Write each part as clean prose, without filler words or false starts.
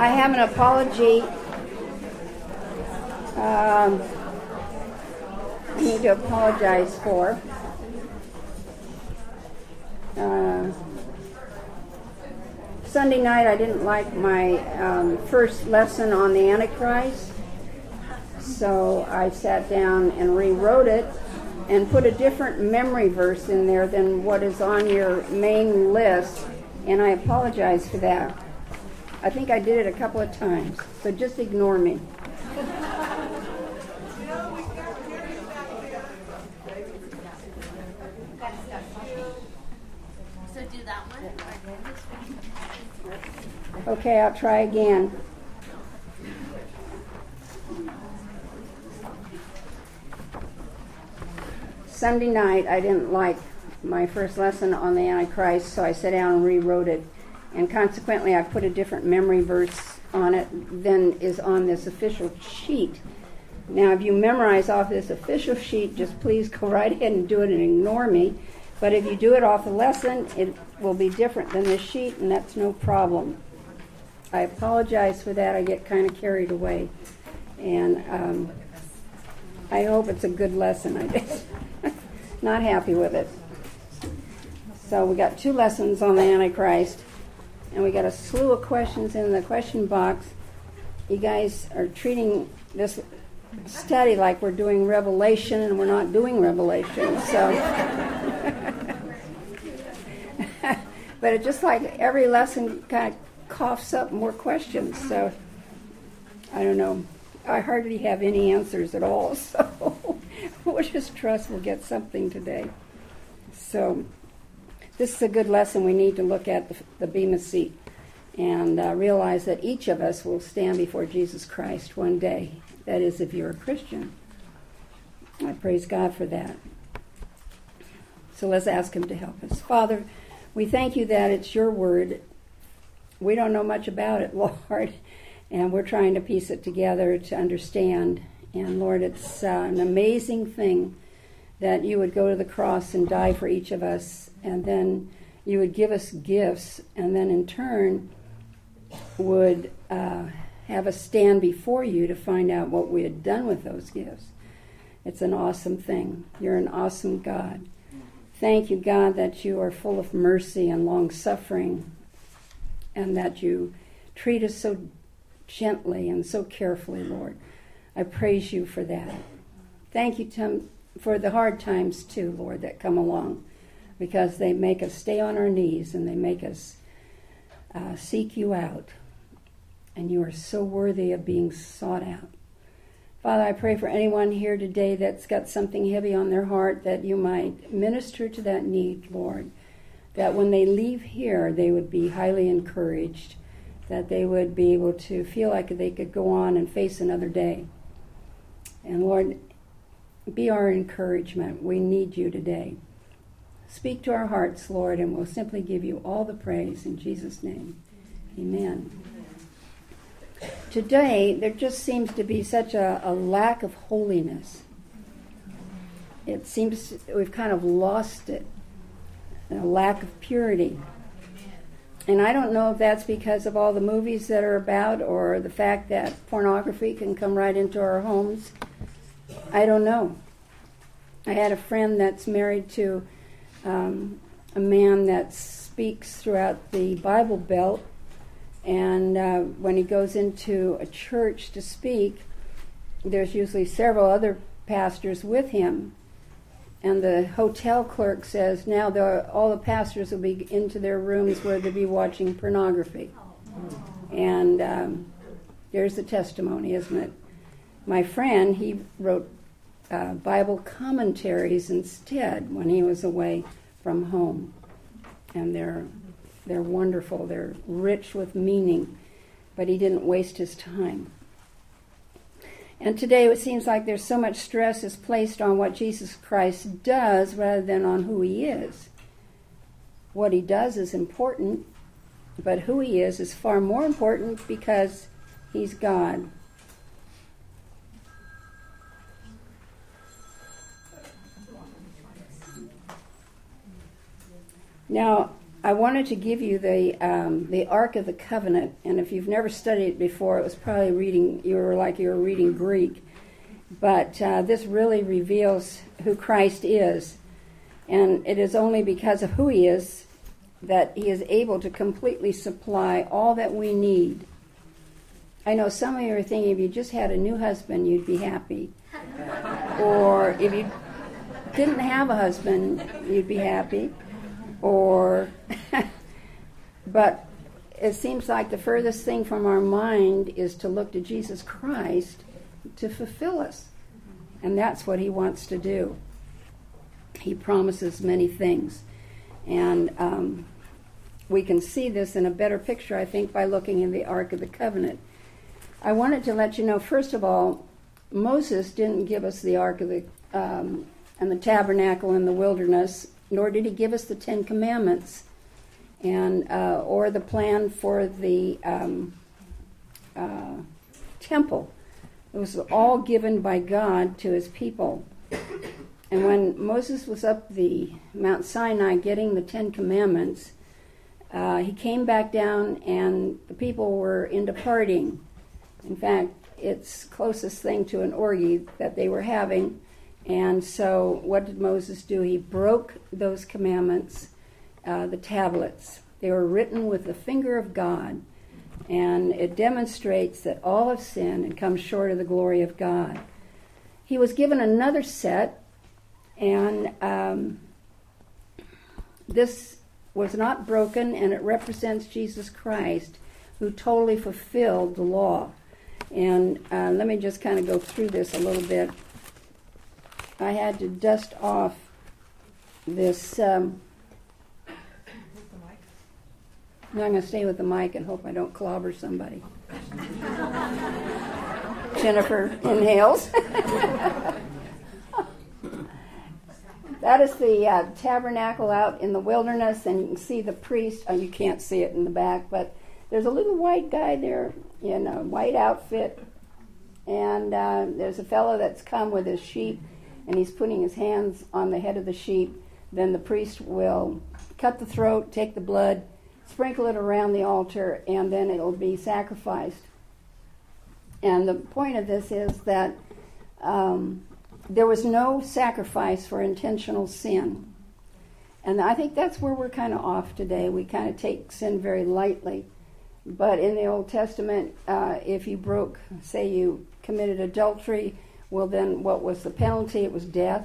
I have an apology. I need to apologize for. Sunday night I didn't like my first lesson on the Antichrist, so I sat down and rewrote it and put a different memory verse in there than what is on your main list, and I apologize for that. I think I did it a couple of times, so just ignore me. So do that one? Okay, I'll try again. Sunday night, I didn't like my first lesson on the Antichrist, so I sat down and rewrote it. And consequently, I put a different memory verse on it than is on this official sheet. Now, if you memorize off this official sheet, just please go right ahead and do it and ignore me. But if you do it off the lesson, it will be different than this sheet, and that's no problem. I apologize for that. I get kind of carried away. And I hope it's a good lesson. I just not happy with it. So we got 2 lessons on the Antichrist, and we got a slew of questions in the question box. You guys are treating this study like we're doing Revelation, and we're not doing Revelation. So, but it's just like every lesson kind of coughs up more questions. So I don't know. I hardly have any answers at all. So we'll just trust we'll get something today. So this is a good lesson. We need to look at the Bema seat and realize that each of us will stand before Jesus Christ one day. That is, if you're a Christian. I praise God for that. So let's ask him to help us. Father, we thank you that it's your word. We don't know much about it, Lord, and we're trying to piece it together to understand. And Lord, it's an amazing thing that you would go to the cross and die for each of us, and then you would give us gifts, and then in turn would have us stand before you to find out what we had done with those gifts. It's an awesome thing. You're an awesome God. Thank you, God, that you are full of mercy and long-suffering, and that you treat us so gently and so carefully, Lord. I praise you for that. Thank you for the hard times, too, Lord, that come along, because they make us stay on our knees and they make us seek you out. And you are so worthy of being sought out. Father, I pray for anyone here today that's got something heavy on their heart, that you might minister to that need, Lord. That when they leave here, they would be highly encouraged, that they would be able to feel like they could go on and face another day. And Lord, be our encouragement. We need you today. Speak to our hearts, Lord, and we'll simply give you all the praise in Jesus' name. Amen. Today, there just seems to be such a lack of holiness. It seems we've kind of lost it. A lack of purity. And I don't know if that's because of all the movies that are about, or the fact that pornography can come right into our homes. I don't know. I had a friend that's married to a man that speaks throughout the Bible Belt, and when he goes into a church to speak, there's usually several other pastors with him. And the hotel clerk says now all the pastors will be into their rooms where they'll be watching pornography. And there's the testimony, isn't it? My friend, he wrote Bible commentaries instead when he was away from home. And they're wonderful. They're rich with meaning. But he didn't waste his time. And today it seems like there's so much stress is placed on what Jesus Christ does rather than on who he is. What he does is important, but who he is far more important because he's God. Now, I wanted to give you the Ark of the Covenant, and if you've never studied it before, it was probably you were reading Greek. But this really reveals who Christ is, and it is only because of who he is that he is able to completely supply all that we need. I know some of you are thinking if you just had a new husband, you'd be happy. Or if you didn't have a husband, you'd be happy. But it seems like the furthest thing from our mind is to look to Jesus Christ to fulfill us. And that's what he wants to do. He promises many things. And we can see this in a better picture, I think, by looking in the Ark of the Covenant. I wanted to let you know, first of all, Moses didn't give us the Ark of the and the tabernacle in the wilderness, nor did he give us the Ten Commandments, and or the plan for the temple. It was all given by God to his people. And when Moses was up the Mount Sinai getting the Ten Commandments, he came back down and the people were into partying. In fact, it's closest thing to an orgy that they were having. And so what did Moses do? He broke those commandments, the tablets. They were written with the finger of God. And it demonstrates that all have sinned and come short of the glory of God. He was given another set, and this was not broken, and it represents Jesus Christ, who totally fulfilled the law. And let me just kind of go through this a little bit. I had to dust off this. No, I'm going to stay with the mic and hope I don't clobber somebody. Jennifer inhales. That is the tabernacle out in the wilderness, and you can see the priest. Oh, you can't see it in the back, but there's a little white guy there in a white outfit, and there's a fellow that's come with his sheep, and he's putting his hands on the head of the sheep. Then the priest will cut the throat, take the blood, sprinkle it around the altar, and then it'll be sacrificed. And the point of this is that there was no sacrifice for intentional sin. And I think that's where we're kind of off today. We kind of take sin very lightly. But in the Old Testament, if you broke, say you committed adultery, well then what was the penalty? It was death.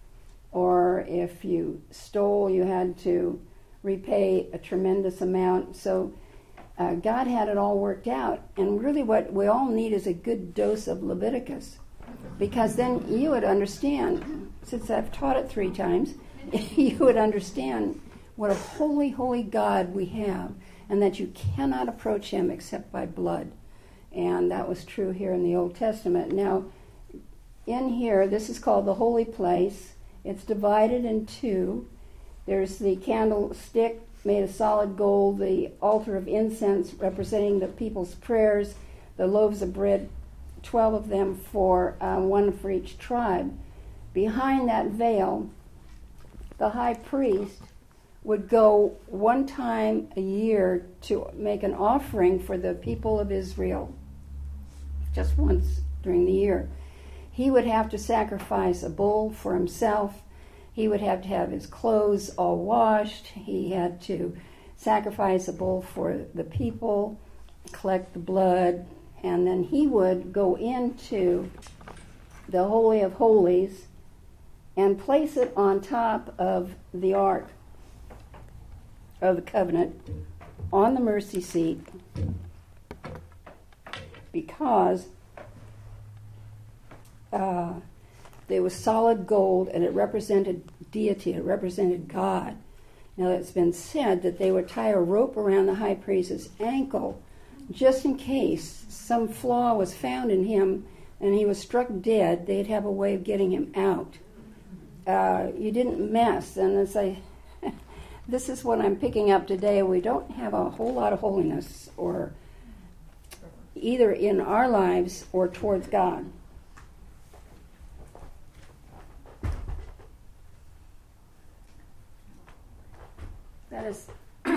Or if you stole, you had to repay a tremendous amount. So God had it all worked out. And really what we all need is a good dose of Leviticus. Because then you would understand, since I've taught it 3 times, you would understand what a holy, holy God we have, and that you cannot approach him except by blood. And that was true here in the Old Testament. Now, in here, this is called the holy place. It's divided in 2. There's the candlestick made of solid gold, the altar of incense representing the people's prayers, the loaves of bread, 12 of them for one for each tribe. Behind that veil, the high priest would go one time a year to make an offering for the people of Israel, just once during the year. He would have to sacrifice a bull for himself. He would have to have his clothes all washed. He had to sacrifice a bull for the people, collect the blood, and then he would go into the Holy of Holies and place it on top of the Ark of the Covenant on the mercy seat, because there was solid gold and it represented deity, it represented God. Now it's been said that they would tie a rope around the high priest's ankle just in case some flaw was found in him and he was struck dead. They'd have a way of getting him out. You didn't mess, and as this is what I'm picking up today. We don't have a whole lot of holiness, or either in our lives or towards God. That is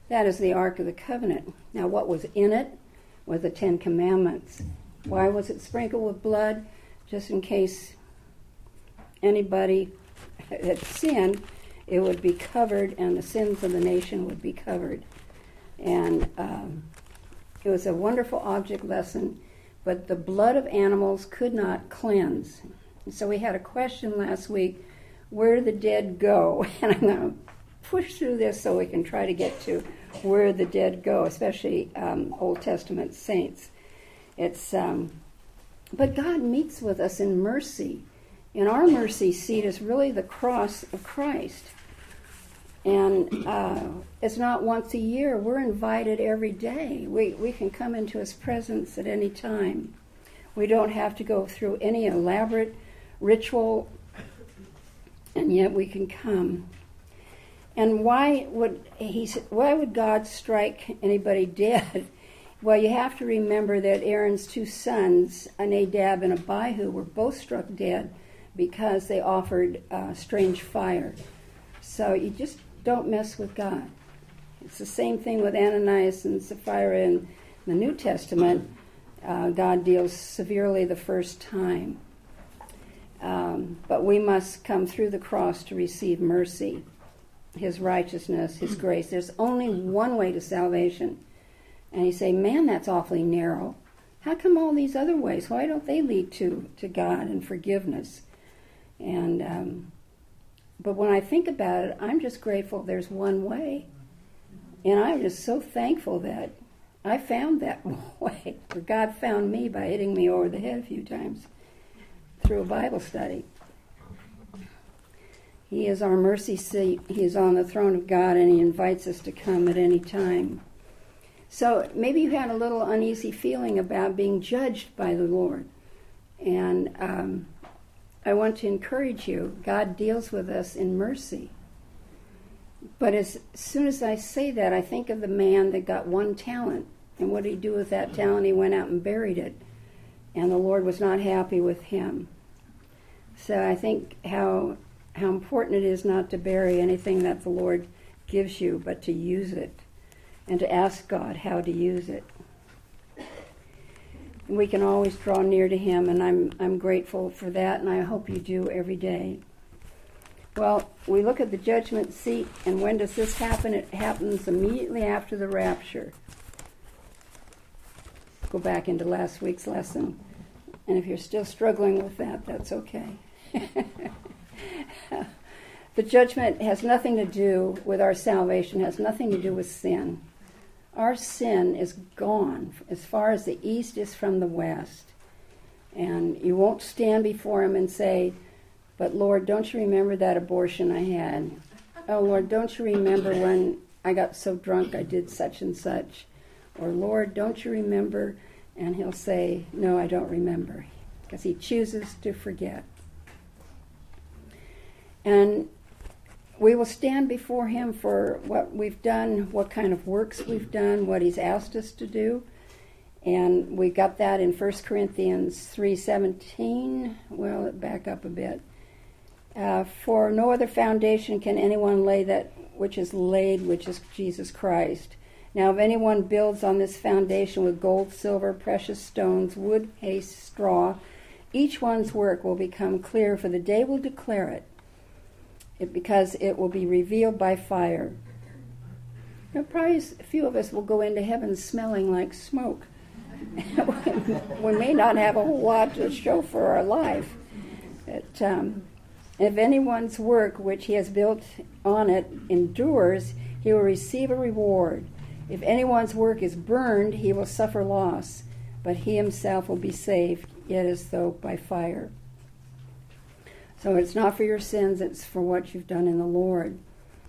That is the Ark of the Covenant. Now, what was in it was the Ten Commandments. Why was it sprinkled with blood? Just in case anybody had sinned, it would be covered, and the sins of the nation would be covered. And it was a wonderful object lesson, but the blood of animals could not cleanse. And so we had a question last week, where do the dead go? And I'm going to push through this so we can try to get to where the dead go, especially Old Testament saints. It's but God meets with us in mercy, and our mercy seat is really the cross of Christ. And it's not once a year. We're invited every day. We can come into His presence at any time. We don't have to go through any elaborate ritual, and yet we can come. And why would God strike anybody dead? Well, you have to remember that Aaron's two sons, Nadab and Abihu, were both struck dead because they offered strange fire. So you just don't mess with God. It's the same thing with Ananias and Sapphira in the New Testament. God deals severely the first time. But we must come through the cross to receive mercy, His righteousness, His grace. There's only one way to salvation. And you say, man, that's awfully narrow. How come all these other ways? Why don't they lead to God and forgiveness? And but when I think about it, I'm just grateful there's one way. And I'm just so thankful that I found that way. For God found me by hitting me over the head a few times through a Bible study. He is our mercy seat. He is on the throne of God, and He invites us to come at any time. So maybe you had a little uneasy feeling about being judged by the Lord. And I want to encourage you, God deals with us in mercy. But as soon as I say that, I think of the man that got one talent. And what did he do with that talent? He went out and buried it. And the Lord was not happy with him. So I think how important it is not to bury anything that the Lord gives you, but to use it. And to ask God how to use it. We can always draw near to Him, and I'm grateful for that, and I hope you do every day. Well, we look at the judgment seat, and when does this happen? It happens immediately after the rapture. Go back into last week's lesson, and if you're still struggling with that, that's okay. The judgment has nothing to do with our salvation, has nothing to do with sin. Our sin is gone as far as the east is from the west. And you won't stand before Him and say, but Lord, don't you remember that abortion I had? Oh, Lord, don't you remember when I got so drunk I did such and such? Or, Lord, don't you remember? And He'll say, no, I don't remember. Because He chooses to forget. And we will stand before Him for what we've done, what kind of works we've done, what He's asked us to do. And we got that in 1 Corinthians 3:17. Well, back up a bit. For no other foundation can anyone lay that which is laid, which is Jesus Christ. Now, if anyone builds on this foundation with gold, silver, precious stones, wood, hay, straw, each one's work will become clear, for the day will declare it. Because it will be revealed by fire. Probably a few of us will go into heaven smelling like smoke. We may not have a whole lot to show for our life. But, if anyone's work which he has built on it endures, he will receive a reward. If anyone's work is burned, he will suffer loss, but he himself will be saved, yet as though by fire. So it's not for your sins, it's for what you've done in the Lord.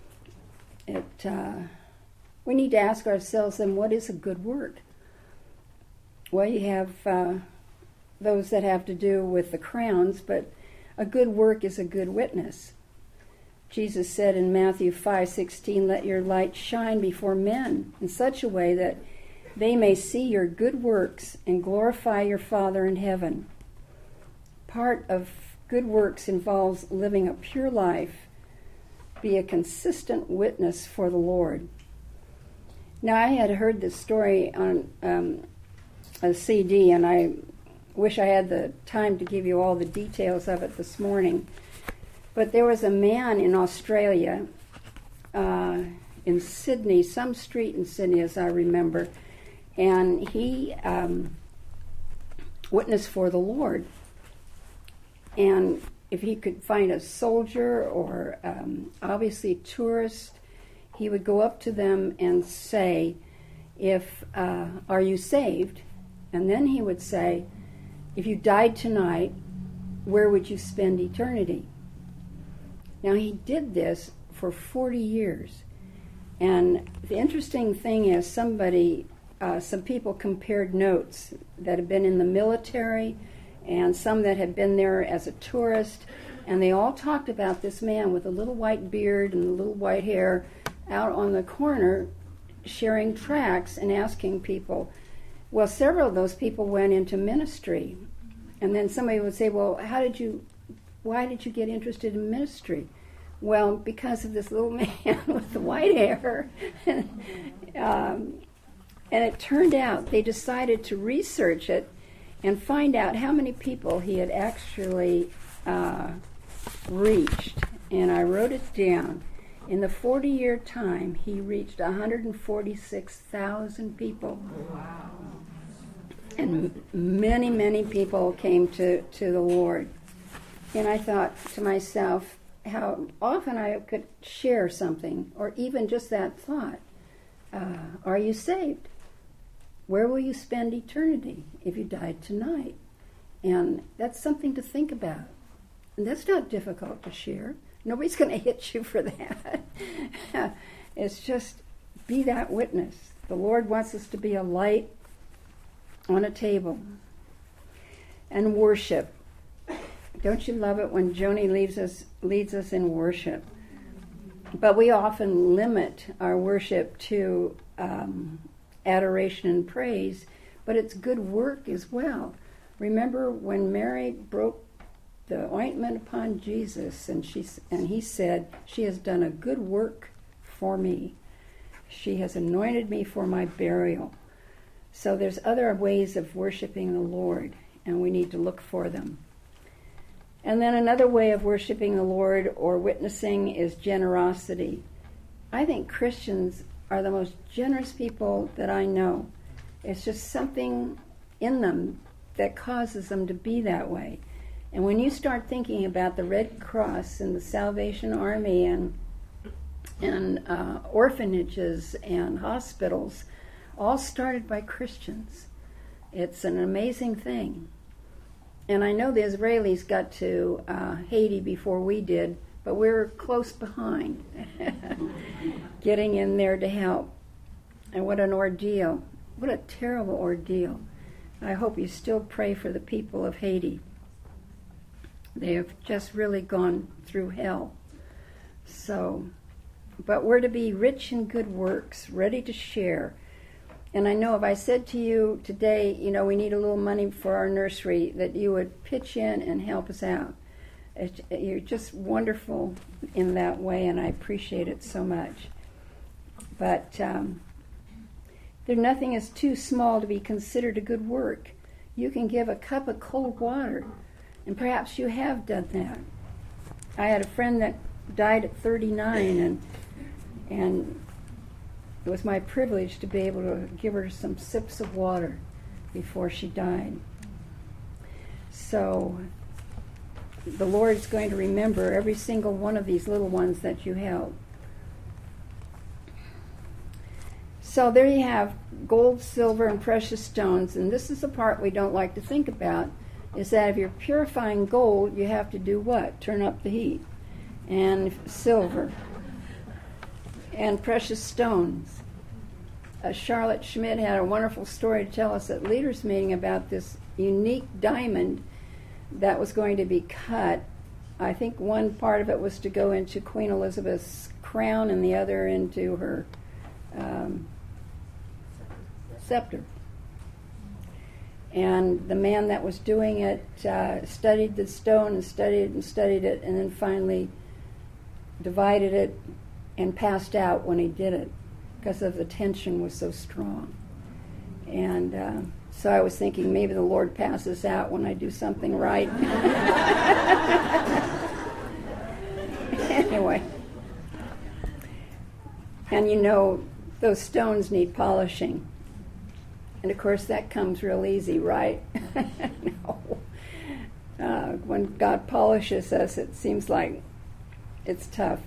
We need to ask ourselves then, what is a good work? Well, you have those that have to do with the crowns, but a good work is a good witness. Jesus said in Matthew 5:16, let your light shine before men in such a way that they may see your good works and glorify your Father in heaven. Part of good works involves living a pure life, be a consistent witness for the Lord. Now, I had heard this story on a CD, and I wish I had the time to give you all the details of it this morning. But there was a man in Australia, in Sydney, some street in Sydney, as I remember, and he witnessed for the Lord. And if he could find a soldier or obviously a tourist, he would go up to them and say, are you saved? And then he would say, if you died tonight, where would you spend eternity? Now, he did this for 40 years. And the interesting thing is some people compared notes that had been in the military and some that had been there as a tourist, and they all talked about this man with a little white beard and a little white hair out on the corner sharing tracts and asking people. Well, several of those people went into ministry. And then somebody would say, well, why did you get interested in ministry? Well, because of this little man with the white hair. And it turned out they decided to research it and find out how many people he had actually reached. And I wrote it down. In the 40-year time, he reached 146,000 people. Wow. And many, many people came to the Lord. And I thought to myself how often I could share something, or even just that thought. Are you saved? Where will you spend eternity if you died tonight? And that's something to think about. And that's not difficult to share. Nobody's going to hit you for that. It's just be that witness. The Lord wants us to be a light on a table. And worship. Don't you love it when Joni leads us in worship? But we often limit our worship to adoration and praise, but it's good work as well. Remember when Mary broke the ointment upon Jesus, and he said, she has done a good work for me. She has anointed me for my burial. So there's other ways of worshiping the Lord, and we need to look for them. And then another way of worshiping the Lord or witnessing is generosity. I think Christians are the most generous people that I know. It's just something in them that causes them to be that way. And when you start thinking about the Red Cross and the Salvation Army and orphanages and hospitals, all started by Christians, it's an amazing thing. And I know the Israelis got to Haiti before we did, but we're close behind getting in there to help. And what an ordeal. What a terrible ordeal. I hope you still pray for the people of Haiti. They have just really gone through hell. So, but we're to be rich in good works, ready to share. And I know if I said to you today, we need a little money for our nursery, that you would pitch in and help us out. You're just wonderful in that way, and I appreciate it so much. But nothing is too small to be considered a good work. You can give a cup of cold water, and perhaps you have done that. I had a friend that died at 39, and it was my privilege to be able to give her some sips of water before she died. So the Lord's going to remember every single one of these little ones that you held. So there you have gold, silver, and precious stones. And this is the part we don't like to think about, is that if you're purifying gold, you have to do what? Turn up the heat. And silver. And precious stones. Charlotte Schmidt had a wonderful story to tell us at leaders' meeting about this unique diamond that was going to be cut. I think one part of it was to go into Queen Elizabeth's crown and the other into her scepter. And the man that was doing it studied the stone and studied it, and then finally divided it and passed out when he did it. because of the tension was so strong. And so I was thinking maybe the Lord passes out when I do something right. Anyway. And you know, those stones need polishing. And of course that comes real easy, right? No. When God polishes us, it seems like it's tough.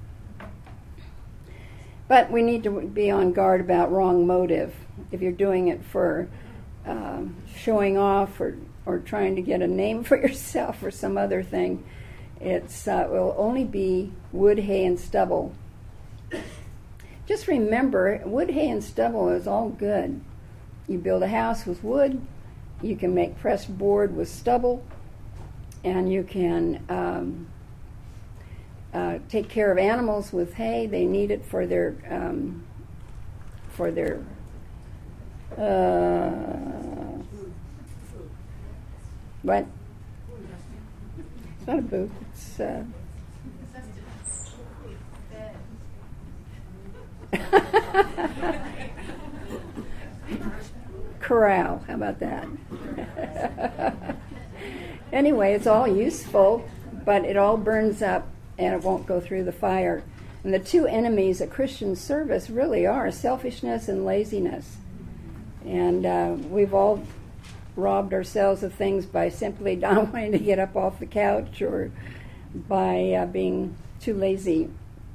But we need to be on guard about wrong motive. If you're doing it for showing off or trying to get a name for yourself or some other thing, it will only be wood, hay, and stubble. Just remember, wood, hay, and stubble is all good. You build a house with wood, you can make pressed board with stubble, and you can take care of animals with hay. They need it for their what? It's not a booth. It's corral. How about that? Anyway, it's all useful, but it all burns up and it won't go through the fire. And the two enemies of Christian service really are selfishness and laziness. And we've all robbed ourselves of things by simply not wanting to get up off the couch or by being too lazy.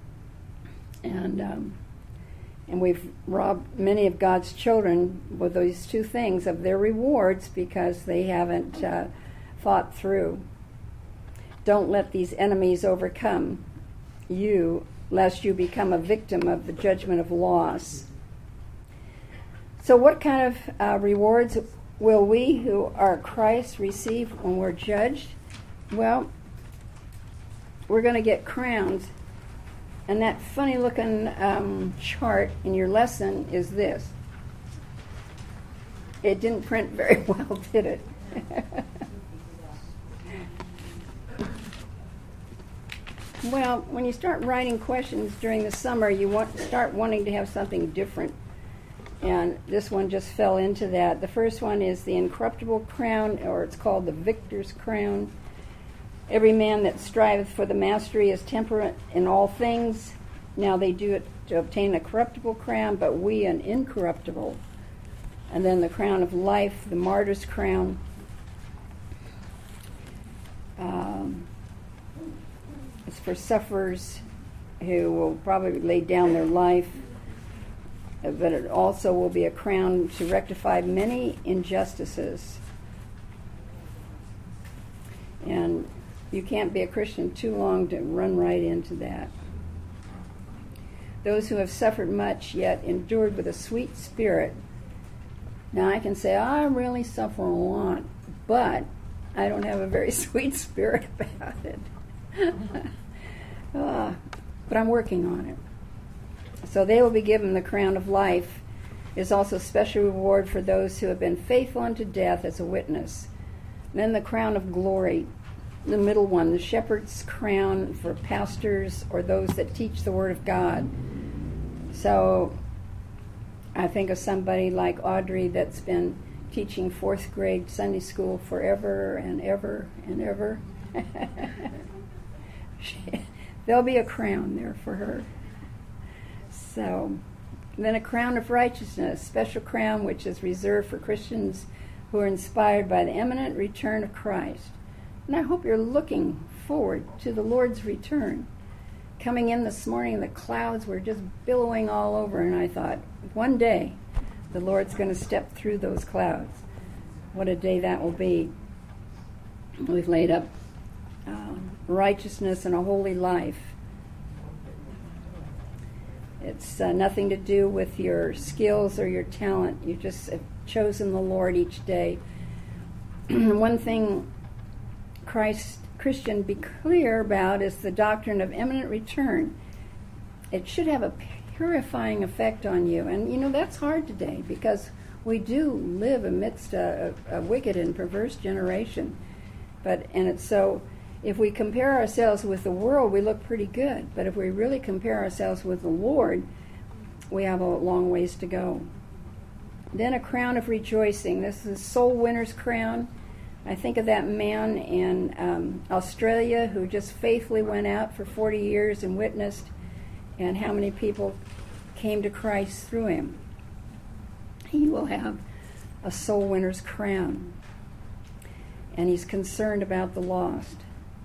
And we've robbed many of God's children with these two things of their rewards because they haven't thought through. Don't let these enemies overcome you, lest you become a victim of the judgment of loss. So what kind of rewards will we who are Christ receive when we're judged? Well, we're going to get crowns. And that funny looking chart in your lesson is this. It didn't print very well, did it? Well, when you start writing questions during the summer, you start wanting to have something different. And this one just fell into that. The first one is the incorruptible crown, or it's called the victor's crown. Every man that striveth for the mastery is temperate in all things. Now they do it to obtain a corruptible crown, but we an incorruptible. And then the crown of life, the martyr's crown. It's for sufferers who will probably lay down their life. But it also will be a crown to rectify many injustices. And you can't be a Christian too long to run right into that. Those who have suffered much yet endured with a sweet spirit. Now I can say, I really suffer a lot, but I don't have a very sweet spirit about it. But I'm working on it. So they will be given the crown of life. There's also special reward for those who have been faithful unto death as a witness. And then the crown of glory, the middle one, the shepherd's crown for pastors or those that teach the Word of God. So I think of somebody like Audrey that's been teaching 4th grade Sunday school forever and ever and ever. There'll be a crown there for her. So, then a crown of righteousness, special crown which is reserved for Christians who are inspired by the imminent return of Christ. And I hope you're looking forward to the Lord's return. Coming in this morning, the clouds were just billowing all over, and I thought, one day the Lord's going to step through those clouds. What a day that will be. We've laid up righteousness and a holy life. It's nothing to do with your skills or your talent. You just have chosen the Lord each day. One thing Christian be clear about is the doctrine of imminent return. It should have a purifying effect on you. And you know, that's hard today because we do live amidst a wicked and perverse generation. So if we compare ourselves with the world, we look pretty good. But if we really compare ourselves with the Lord, we have a long ways to go. Then a crown of rejoicing. This is a soul winner's crown. I think of that man in Australia who just faithfully went out for 40 years and witnessed, and how many people came to Christ through him. He will have a soul winner's crown. And he's concerned about the lost.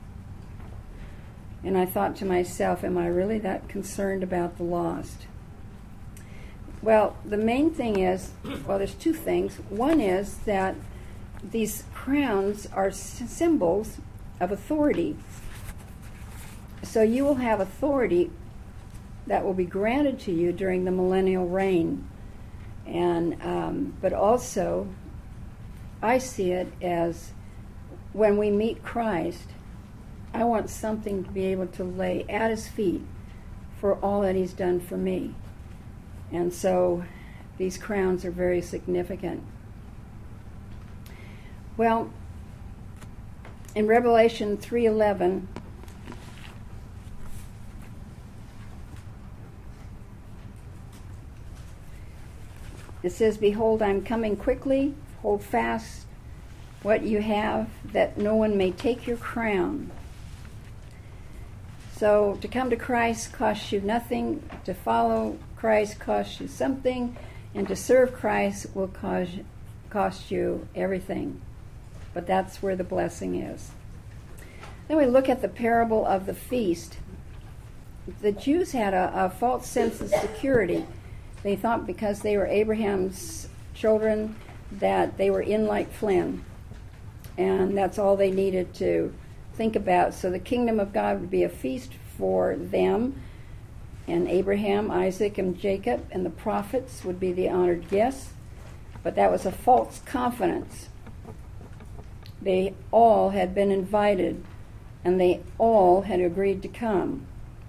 And I thought to myself, am I really that concerned about the lost? Well, the main thing is, well, there's two things. One is that these crowns are symbols of authority. So you will have authority that will be granted to you during the millennial reign. And but also, I see it as when we meet Christ, I want something to be able to lay at his feet for all that he's done for me. And so these crowns are very significant. Well, in Revelation 3:11, it says, "Behold, I'm coming quickly. Hold fast what you have, that no one may take your crown." So to come to Christ costs you nothing. To follow Christ costs you something. And to serve Christ will cost you everything. But that's where the blessing is. Then we look at the parable of the feast. The Jews had a false sense of security. They thought because they were Abraham's children that they were in like Flynn. And that's all they needed to think about. So the kingdom of God would be a feast for them, and Abraham, Isaac, and Jacob, and the prophets would be the honored guests. But that was a false confidence. They all had been invited, and they all had agreed to come.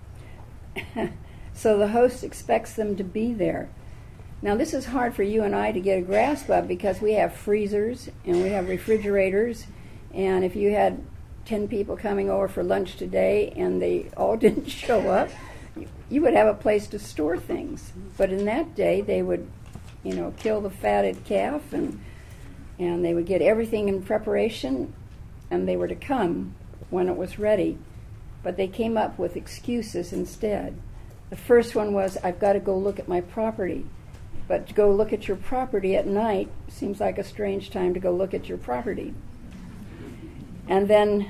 So the host expects them to be there. Now this is hard for you and I to get a grasp of, because we have freezers and we have refrigerators, and if you had 10 people coming over for lunch today and they all didn't show up, you would have a place to store things. But in that day, they would, kill the fatted calf, and they would get everything in preparation, and they were to come when it was ready. But they came up with excuses instead. The first one was, I've got to go look at my property. But to go look at your property at night seems like a strange time to go look at your property. And then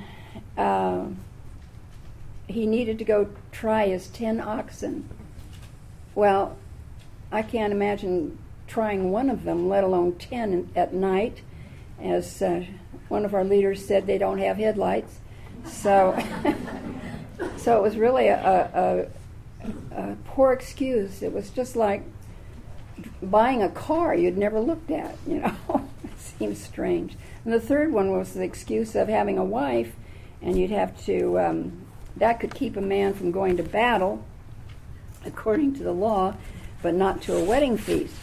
he needed to go try his 10 oxen. Well, I can't imagine trying one of them, let alone 10 at night. As one of our leaders said, they don't have headlights. So, so it was really a poor excuse. It was just like buying a car you'd never looked at, It seems strange. And the third one was the excuse of having a wife, and you'd have to, that could keep a man from going to battle, according to the law, but not to a wedding feast.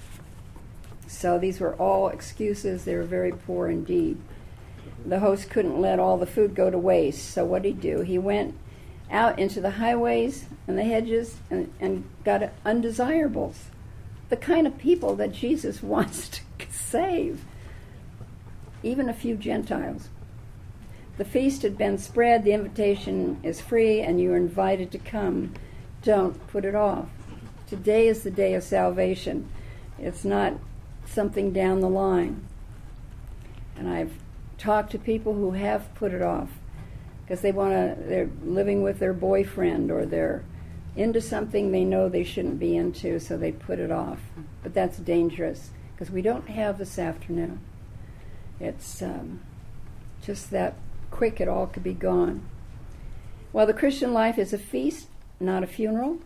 So these were all excuses. They were very poor indeed. The host couldn't let all the food go to waste, so what did he do? He went out into the highways and the hedges and got undesirables, the kind of people that Jesus wants to save, even a few Gentiles. The feast had been spread, the invitation is free, and you are invited to come. Don't put it off. Today is the day of salvation. It's not something down the line. And I've talked to people who have put it off because they're living with their boyfriend, or they're into something they know they shouldn't be into, so they put it off. But that's dangerous, because we don't have this afternoon. It's just that quick it all could be gone. Well, the Christian life is a feast, not a funeral.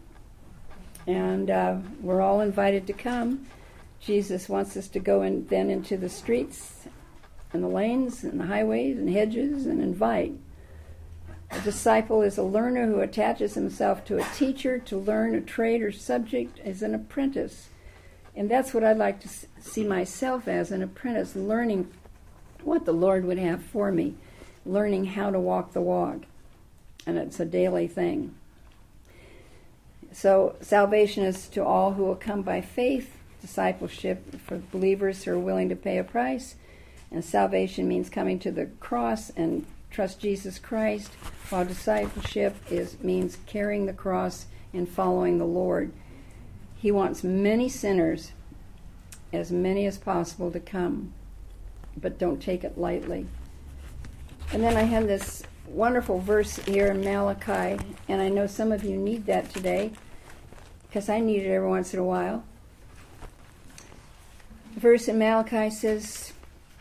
And we're all invited to come. Jesus wants us to go then into the streets and the lanes and the highways and hedges and invite. A disciple is a learner who attaches himself to a teacher to learn a trade or subject as an apprentice. And that's what I'd like to see myself as, an apprentice, learning what the Lord would have for me, learning how to walk the walk. And it's a daily thing. So salvation is to all who will come by faith, discipleship for believers who are willing to pay a price, and salvation means coming to the cross and trust Jesus Christ, while discipleship means carrying the cross and following the Lord. He wants many sinners, as many as possible, to come, but don't take it lightly. And then I have this wonderful verse here in Malachi, and I know some of you need that today, because I need it every once in a while. The verse in Malachi says,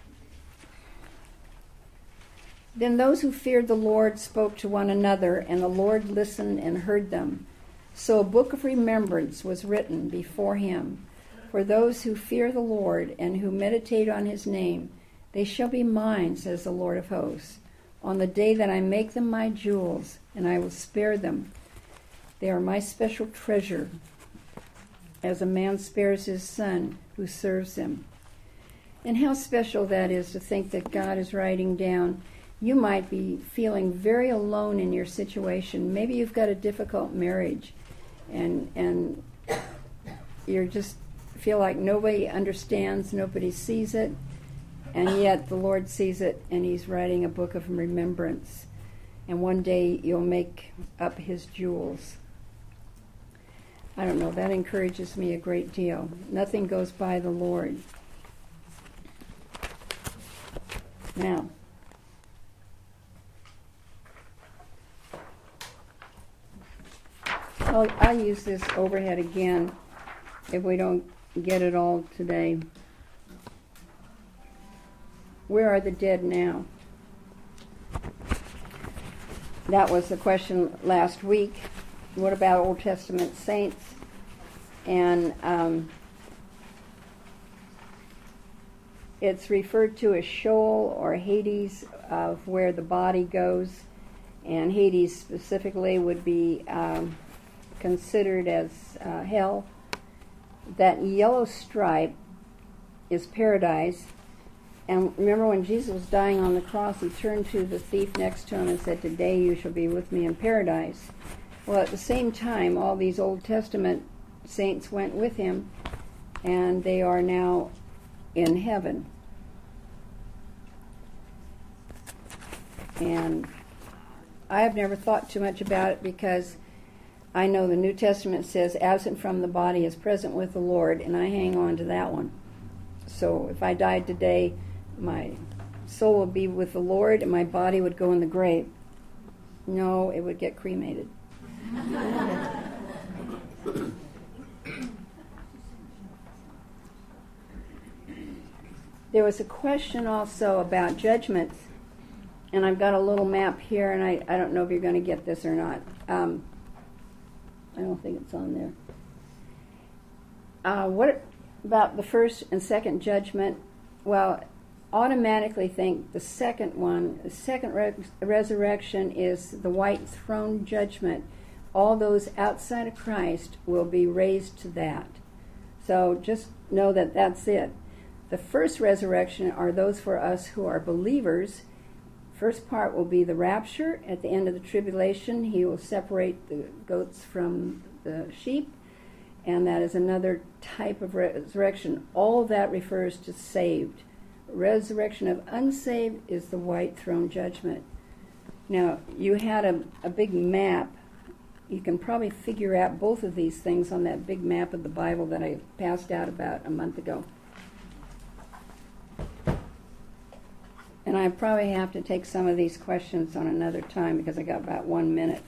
"Then those who feared the Lord spoke to one another, and the Lord listened and heard them. So a book of remembrance was written before him. For those who fear the Lord and who meditate on his name, they shall be mine, says the Lord of hosts, on the day that I make them my jewels, and I will spare them. They are my special treasure, as a man spares his son who serves him." And how special that is to think that God is writing down. You might be feeling very alone in your situation. Maybe you've got a difficult marriage, and you just feel like nobody understands, nobody sees it, and yet the Lord sees it, and he's writing a book of remembrance. And one day you'll make up his jewels. I don't know, that encourages me a great deal. Nothing goes by the Lord. Now, I'll use this overhead again if we don't get it all today. Where are the dead now? That was the question last week. What about Old Testament saints? And it's referred to as Sheol or Hades, of where the body goes. And Hades specifically would be considered as hell. That yellow stripe is paradise. And remember, when Jesus was dying on the cross, he turned to the thief next to him and said, "Today you shall be with me in paradise." Well, at the same time, all these Old Testament saints went with him, and they are now in heaven. And I have never thought too much about it, because I know the New Testament says, "Absent from the body is present with the Lord," and I hang on to that one. So if I died today, my soul would be with the Lord and my body would go in the grave. No, it would get cremated. There was a question also about judgments, and I've got a little map here, and I don't know if you're going to get this or not. I don't think it's on there. What about the first and second judgment? Well, automatically think the second one, the second resurrection, is the white throne judgment. All those outside of Christ will be raised to that. So just know that that's it. The first resurrection are those for us who are believers. First part will be the rapture. At the end of the tribulation, he will separate the goats from the sheep, and that is another type of resurrection. All of that refers to saved. Resurrection of unsaved is the white throne judgment. Now, you had a big map. You can probably figure out both of these things on that big map of the Bible that I passed out about a month ago. And I probably have to take some of these questions on another time, because I got about 1 minute.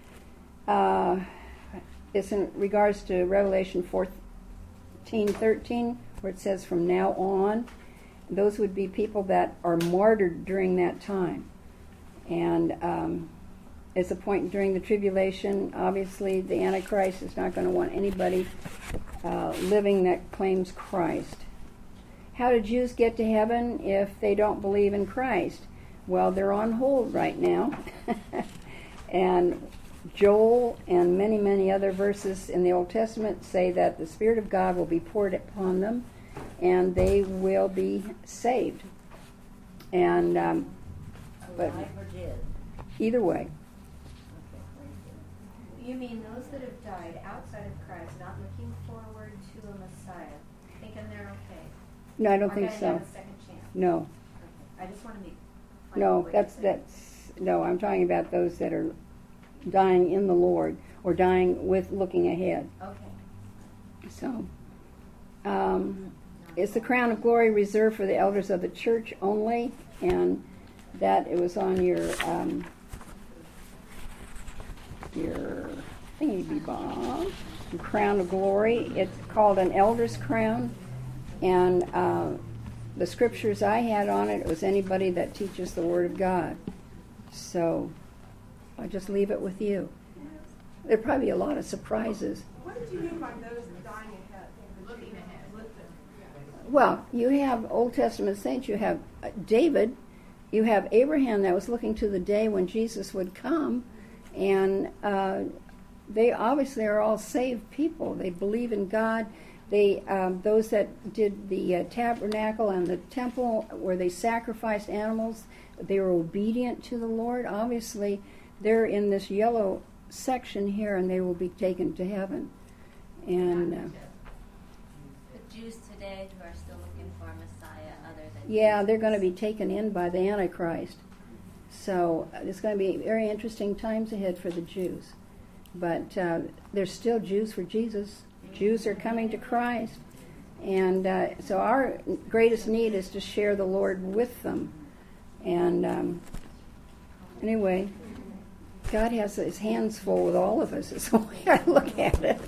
It's in regards to Revelation 14:13, where it says from now on. Those would be people that are martyred during that time. And it's a point during the tribulation. Obviously, the Antichrist is not going to want anybody living that claims Christ. How do Jews get to heaven if they don't believe in Christ? Well, they're on hold right now. And Joel and many, many other verses in the Old Testament say that the Spirit of God will be poured upon them, and they will be saved. And but either way. You mean those that have died outside of Christ, not looking forward to a Messiah, thinking they're okay? No, I don't think Are so. gonna have a second chance? No. Okay. I just want to be. No, no, I'm talking about those that are dying in the Lord or dying with looking ahead. Okay. So, is the crown of glory reserved for the elders of the church only? And that it was on your thingy bob, crown of glory. It's called an elder's crown, and the scriptures I had on it was anybody that teaches the Word of God. So I'll just leave it with you. There'll probably be a lot of surprises. What did you mean by those dying ahead? Looking ahead. Well, you have Old Testament saints. You have David. You have Abraham that was looking to the day when Jesus would come. And they obviously are all saved people. They believe in God. They those that did the tabernacle and the temple where they sacrificed animals, they were obedient to the Lord. Obviously, they're in this yellow section here, and they will be taken to heaven. And the Jews today who are still looking for a Messiah other than yeah, they're going to be taken in by the Antichrist. So it's going to be very interesting times ahead for the Jews. But there's still Jews for Jesus. Jews are coming to Christ. And so our greatest need is to share the Lord with them. And anyway, God has his hands full with all of us, is the way I look at it.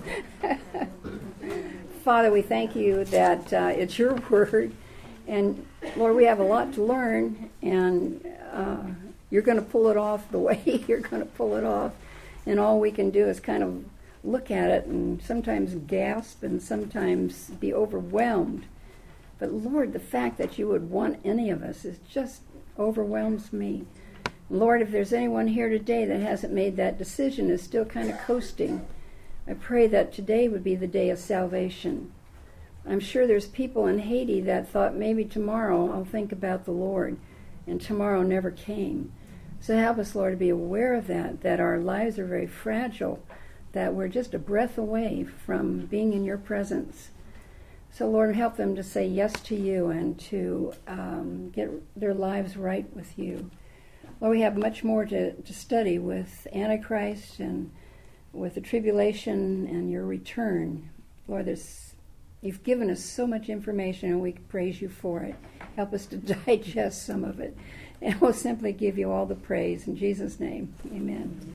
Father, we thank you that it's your word. And Lord, we have a lot to learn. And you're going to pull it off the way you're going to pull it off. And all we can do is kind of look at it and sometimes gasp and sometimes be overwhelmed. But Lord, the fact that you would want any of us is just overwhelms me. Lord, if there's anyone here today that hasn't made that decision, is still kind of coasting, I pray that today would be the day of salvation. I'm sure there's people in Haiti that thought maybe tomorrow I'll think about the Lord, and tomorrow never came. So help us, Lord, to be aware of that our lives are very fragile, that we're just a breath away from being in your presence. So, Lord, help them to say yes to you and to get their lives right with you. Lord, we have much more to study with Antichrist and with the tribulation and your return. Lord, you've given us so much information, and we praise you for it. Help us to digest some of it. And we'll simply give you all the praise. In Jesus' name, amen.